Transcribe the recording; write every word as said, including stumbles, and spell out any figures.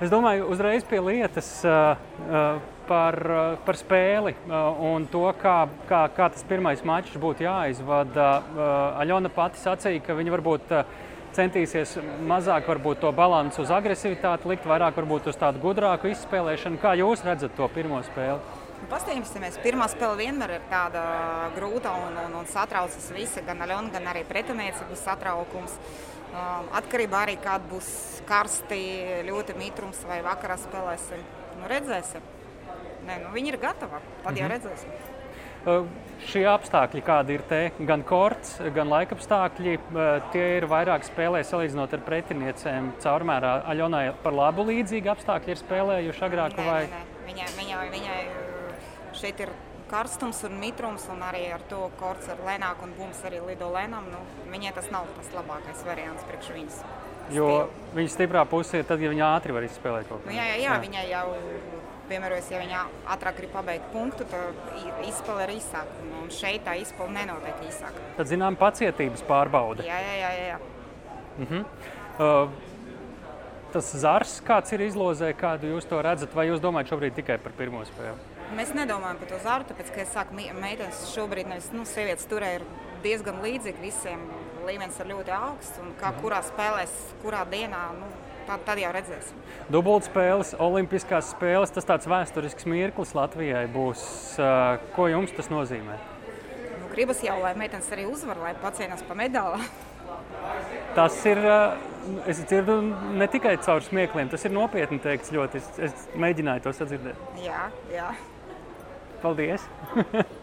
Es domāju, uzreiz pie lietas uh, uh, par, uh, par spēli uh, un to, kā, kā, kā tas pirmais mačs būtu jāizvada. Uh, Aļona pati sacīja, ka viņa varbūt uh, centīsies mazāk varbūt to balansu uz agresivitāti likt, vairāk varbūt uz tādu gudrāku izspēlēšanu. Kā jūs redzat to pirmo spēli? Paskatīsimies, pirmā spēle vienmēr ir tāda grūta un, un, un satraucas visi, gan Aļona, gan arī pretinieci būs satraukums. Uh, atkarībā arī, kāda būs karsti, ļoti mitrums vai vakarā spēlēsim. Nu, redzēsim. Nē, nu, viņi ir gatavi, tad jau redzēsim. Uh, šie apstākļi, kādi ir te, gan korts, gan laikapstākļi, uh, tie ir vairāk spēlē salīdzinot ar pretiniecēm. Caurmērā Aļonai par labu līdzīgi apstākļi ir spēlējuši agrāk nē, vai? Nē, nē. Viņai, viņai, viņai šeit ir karstums un mitrums, un arī ar to korts ar lēnāku un bums arī lido lēnām. Nu, viņai tas nav tas labākais variants priekš viņas. Jo viņa stiprā puse ir tad, ja viņa ātri var izspēlēt kaut ko. Nu, jā, jā, jā, viņai jau, piemēram, ja viņa ātrāk grib pabeigt punktu, tad izspēle ir īsāk. Un šeit tā izspēle nenotiek īsāk. Tad, zinām, pacietības pārbaude. Jā, jā, jā, jā. Mhm. Uh, tas zars, kāds ir izlozē, kādu jūs to redzat, vai jūs domājat šobrīd tikai par pirmo spēli? Mēs nedomājam par to zaru, tāpēc, ka es saku, meitenes šobrīd nevis, nu, sievietes turē ir diezgan līdzīgi visiem. Līmenis ir ļoti augsts, un kā kurā spēlēs, kurā dienā, nu, tad, tad jau redzēsim. Dubultspēles, olimpiskās spēles, tas tāds vēsturisks mirklis Latvijai būs. Uh, ko jums tas nozīmē? Nu, gribas jau, lai meitenes arī uzvar, lai pacīnās pa medālā. Tas ir, uh, es dzirdu ne tikai caur smiekliem, tas ir nopietni teikts ļoti. Es, es mēģināju to sadzirdēt. Jā, jā. Paldies!